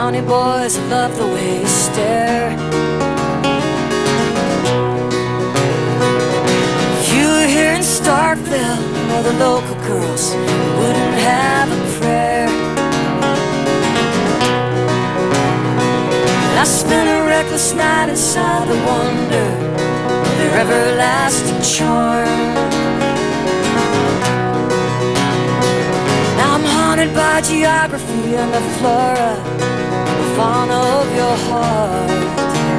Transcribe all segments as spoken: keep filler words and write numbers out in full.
county boys love the way you stare. If you were here in Starkville, all the local girls wouldn't have a prayer. And I spent a reckless night inside the wonder of their everlasting charm. Now I'm haunted by geography and the flora, the fauna of your heart.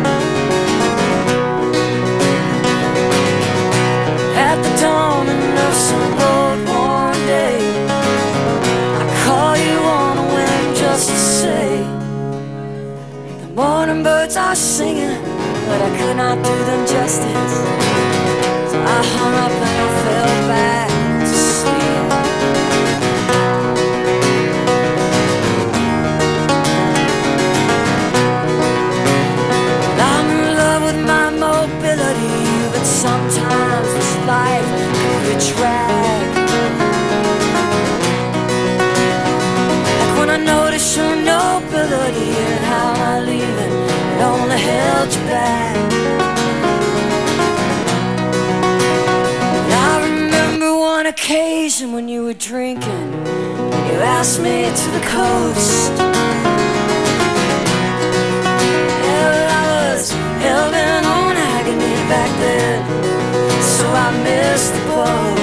At the dawning of some road-worn day, I call you on a whim just to say, the morning birds are singing, but I could not do them justice. So I hung up and I fell back to sleep. I'm in love with my mobility, but sometimes this life can be a drag. Like when I notice your nobility and how I leave it, it only held you back. And I remember one occasion when you were drinking and you asked me to the coast. Hell-bent on agony back then, so I missed the boat.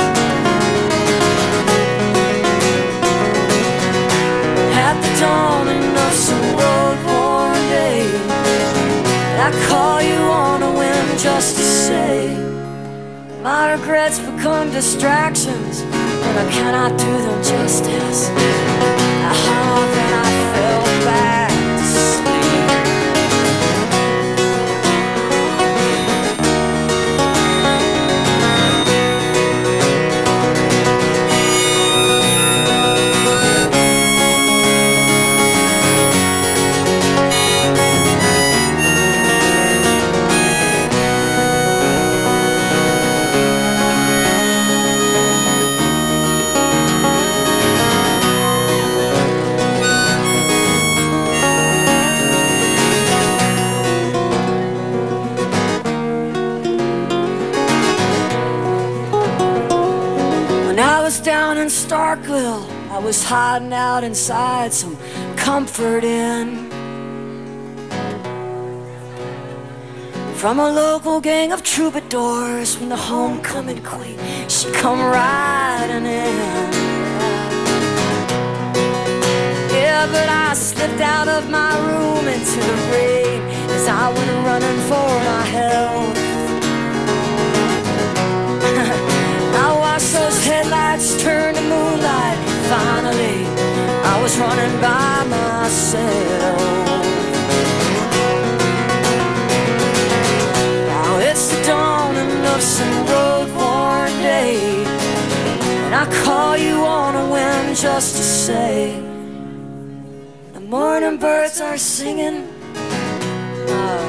At the dawning of some road-worn day, I call you on a whim just to say, my regrets become distractions, and I cannot do them justice. I hung up and I fell back to sleep. Down in Starkville, I was hiding out inside some comfort inn. From a local gang of troubadours, when the homecoming queen, she come riding in. Yeah, but I slipped out of my room into the rain as I went running for my health. I watched those headlights turn to moonlight. Finally, I was running by myself. Now it's the dawning of some road-worn day, and I call you on a whim just to say, the morning birds are singing. Uh,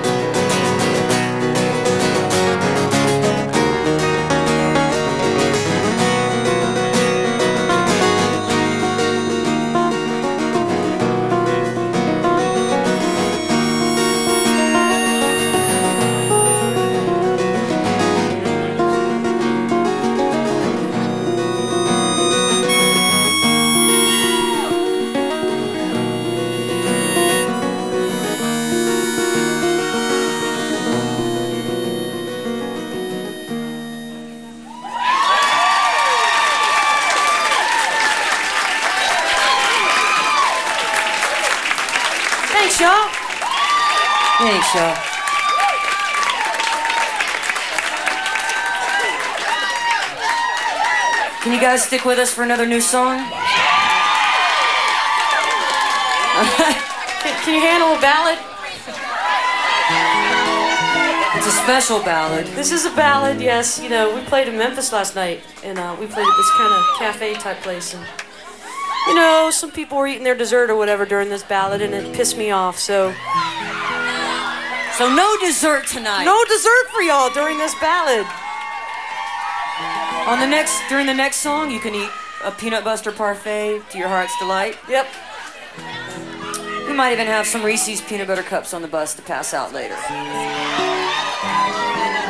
Thanks, y'all. Can you guys stick with us for another new song? Can you handle a ballad? It's a special ballad. This is a ballad, yes. You know, we played in Memphis last night, and uh, we played at this kind of cafe type place, and you know, some people were eating their dessert or whatever during this ballad, and it pissed me off, so... So no dessert tonight. No dessert for y'all during this ballad. On the next, during the next song, you can eat a peanut butter parfait to your heart's delight. Yep. We might even have some Reese's peanut butter cups on the bus to pass out later.